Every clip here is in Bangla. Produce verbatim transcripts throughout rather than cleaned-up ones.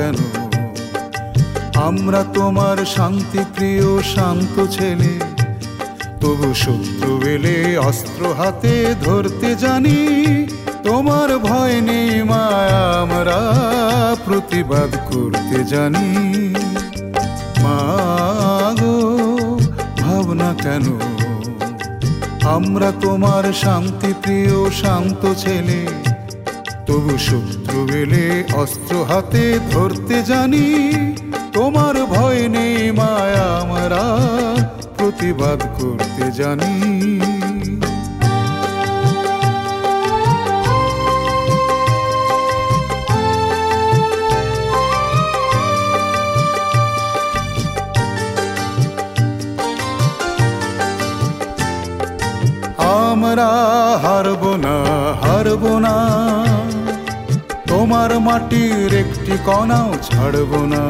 কেন? আমরা তোমার শান্তি প্রিয় শান্ত ছেলে, তবু শত্রু এলে অস্ত্র হাতে ধরতে জানি। তোমার ভয় নেই মায়া, আমরা প্রতিবাদ করতে জানি। মা গো ভাবনা কেন? আমরা তোমার শান্তি প্রিয় শান্ত ছেলে, তবু শত্রু এলে অস্ত্র হাতে ধরতে জানি। তোমার ভয় নেই মায়া, আমরা প্রতিবাদ করতে জানি। আমরা হারব না, হারব না, তোমার মাটির একটি কণাও ছাড়ব না।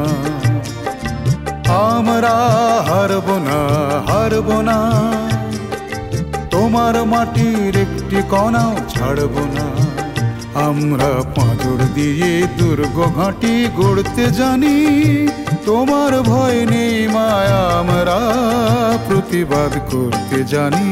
আমরা হারব না, হারব না, তোমার মাটির একটি কণাও ছাড়ব না। আমরা পাঁজর দিয়ে দুর্গ ঘাঁটি গড়তে জানি। তোমার ভয় নেই মায়া, আমরা প্রতিবাদ করতে জানি।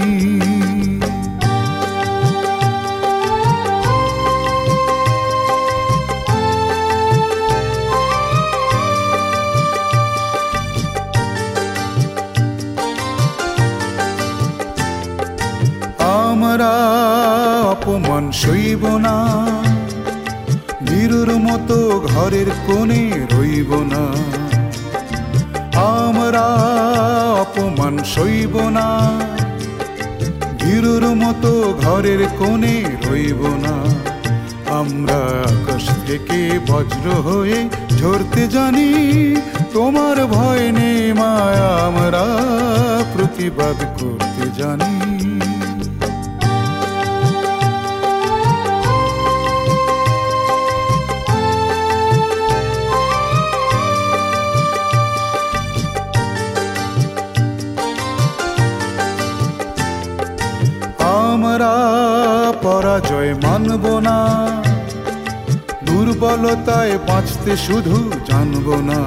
আমরা অপমান সইব না, বীরুর মতো ঘরের কোণে রইব না। আমরা অপমান সইব না, বীরুর মতো ঘরের কোণে রইব না। আমরা আকাশ থেকে বজ্র হয়ে ঝরতে জানি। তোমার ভয় নেই মায়া, আমরা প্রতিবাদ করতে জানি। আমরা পরাজয় মানব না, দুর্বলতায় বাঁচতে শুধু জানব না।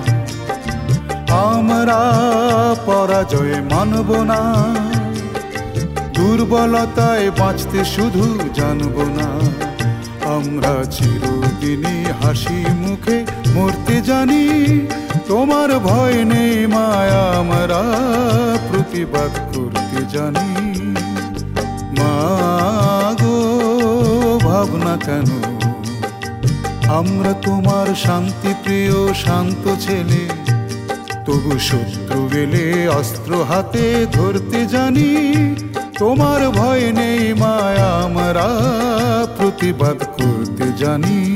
আমরা পরাজয় মানব না, দুর্বলতায় বাঁচতে শুধু জানব না। আমরা চিরদিনই হাসি মুখে মরতে জানি। তোমার ভয় নেই মায়া, আমরা প্রতিবাদ করতে জানি। মা গো ভাবনা কেন? আমরা তোমার শান্তি প্রিয় শান্ত ছেলে, তবু শত্রু এলে অস্ত্র হাতে ধরতে জানি। তোমার ভয় নেই মায়া, আমরা প্রতিবাদ করতে জানি।